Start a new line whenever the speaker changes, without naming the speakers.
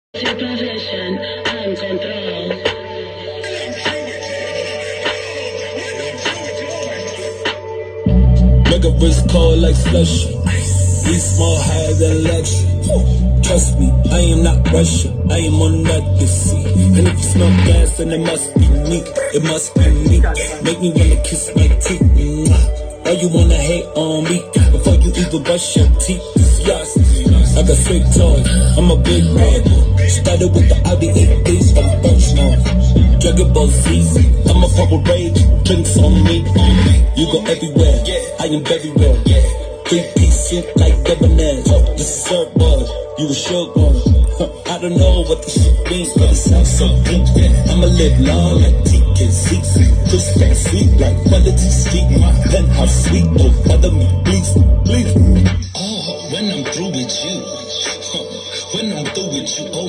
Supervision and control.
Nigga wrist cold like slushy. We small higher than luxury. Trust me, I am not Russia. I am on that sea. And if you smell gas, then it must be me. It must be me. Make me wanna kiss my teeth. Why you wanna hate on me before you even brush your teeth? Yes, I got straight toys. I'm a big man. Started with the Audi 8 days from Birchmore. Dragon Ball Z. I'm a purple rage. Drinks on me. You go everywhere. I am very well. 3-piece suit like debonair. This is her boy. You a short one. I don't know what this shit means, but it sounds so good. I'ma live long like TKC. Crystal sweet like quality sleep. My penthouse sweet. Oh, bother me, please, please. Oh, when I'm through with you. When I'm through with you. Oh.